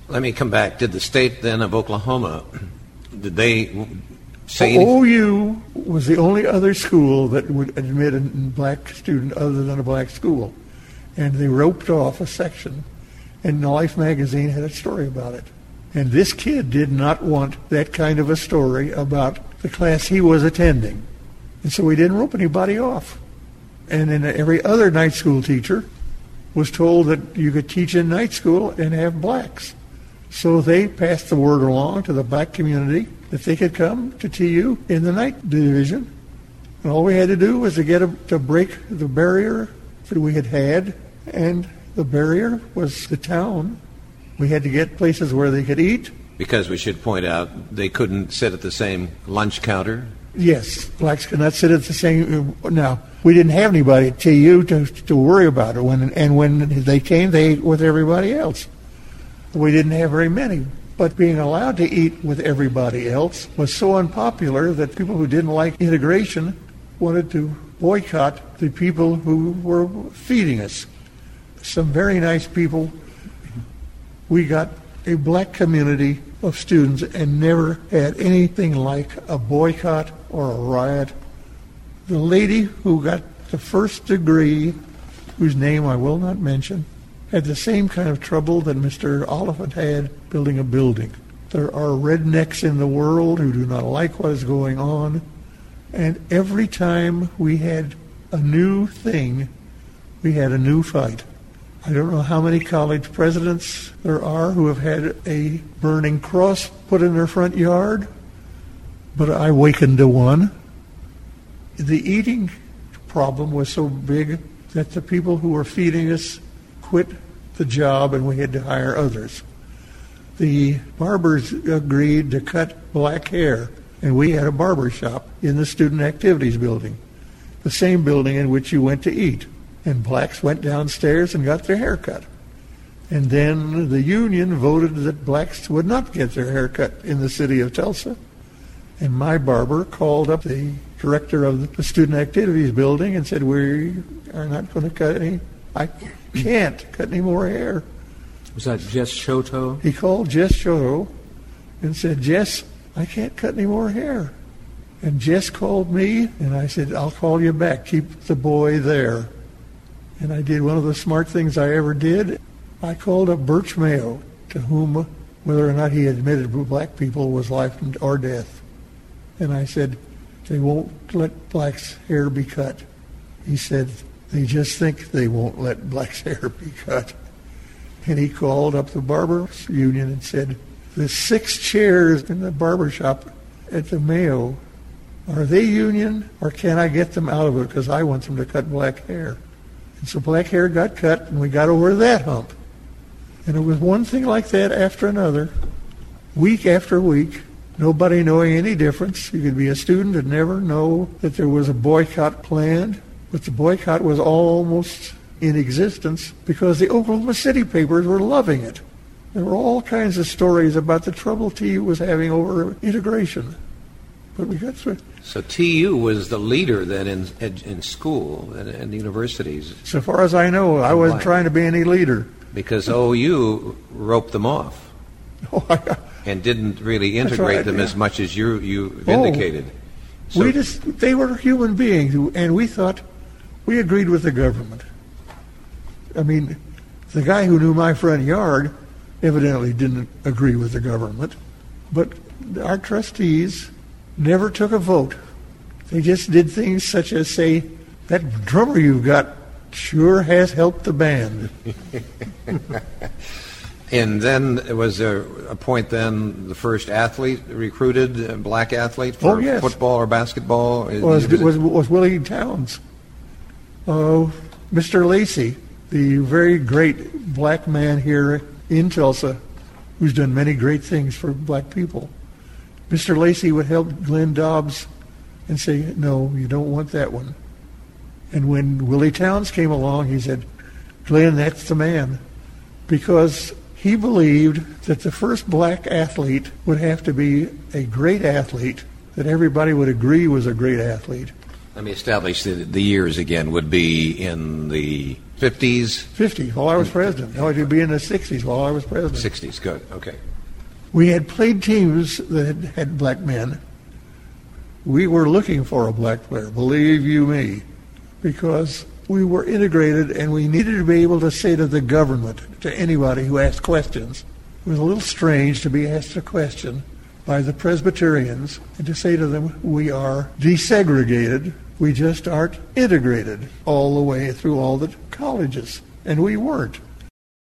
Let me come back. Did the state then of Oklahoma, did they say anything? OU was the only other school that would admit a black student other than a black school. And they roped off a section, and Life magazine had a story about it. And this kid did not want that kind of a story about the class he was attending. And so we didn't rope anybody off. And then every other night school teacher was told that you could teach in night school and have blacks. So they passed the word along to the black community that they could come to TU in the night division. And all we had to do was to get them to break the barrier that we had, and the barrier was the town. We had to get places where they could eat. Because we should point out, they couldn't sit at the same lunch counter. Yes, blacks could not sit at the same. Now, we didn't have anybody at TU to worry about it. When they came, they ate with everybody else. We didn't have very many. But being allowed to eat with everybody else was so unpopular that people who didn't like integration wanted to boycott the people who were feeding us. Some very nice people. We got a black community of students and never had anything like a boycott or a riot. The lady who got the first degree, whose name I will not mention, had the same kind of trouble that Mr. Oliphant had building a building. There are rednecks in the world who do not like what is going on, and every time we had a new thing, we had a new fight. I don't know how many college presidents there are who have had a burning cross put in their front yard, but I wakened to one. The eating problem was so big that the people who were feeding us quit the job and we had to hire others. The barbers agreed to cut black hair, and we had a barber shop in the student activities building, the same building in which you went to eat. And blacks went downstairs and got their hair cut. And then the union voted that blacks would not get their hair cut in the city of Tulsa. And my barber called up the director of the student activities building and said, we are not going to cut any, I can't cut any more hair. Was that Jess Shoto? He called Jess Shoto and said, Jess, I can't cut any more hair. And Jess called me, and I said, I'll call you back. Keep the boy there. And I did one of the smart things I ever did. I called up Birch Mayo, to whom, whether or not he admitted black people, was life or death. And I said, they won't let blacks' hair be cut. He said, they just think they won't let blacks' hair be cut. And he called up the barbers union and said, the 6 chairs in the barber shop at the Mayo, are they union, or can I get them out of it because I want them to cut black hair? And so black hair got cut, and we got over that hump. And it was one thing like that after another, week after week, nobody knowing any difference. You could be a student and never know that there was a boycott planned, but the boycott was almost in existence because the Oklahoma City papers were loving it. There were all kinds of stories about the trouble TU was having over integration. But we got through it. So TU was the leader then in school and universities. So far as I know, I wasn't trying to be any leader. Because OU roped them off and didn't really integrate them as much as you indicated. So they were human beings, and we thought we agreed with the government. I mean, the guy who knew my front yard evidently didn't agree with the government, but our trustees never took a vote. They just did things such as say, that drummer you've got sure has helped the band. And then was there a point then the first athlete recruited, a black athlete for football or basketball? Was Willie Towns. Mr. Lacey, the very great black man here in Tulsa, who's done many great things for black people. Mr. Lacey would help Glenn Dobbs and say, no, you don't want that one. And when Willie Towns came along, he said, Glenn, that's the man. Because he believed that the first black athlete would have to be a great athlete, that everybody would agree was a great athlete. Let me establish the years again. Would be in the 50s? 50s, while I was president. No, it'd be in the 60s while I was president. 60s, good, okay. We had played teams that had black men. We were looking for a black player, believe you me, because we were integrated and we needed to be able to say to the government, to anybody who asked questions. It was a little strange to be asked a question by the Presbyterians and to say to them, we are desegregated, we just aren't integrated all the way through all the colleges. And we weren't.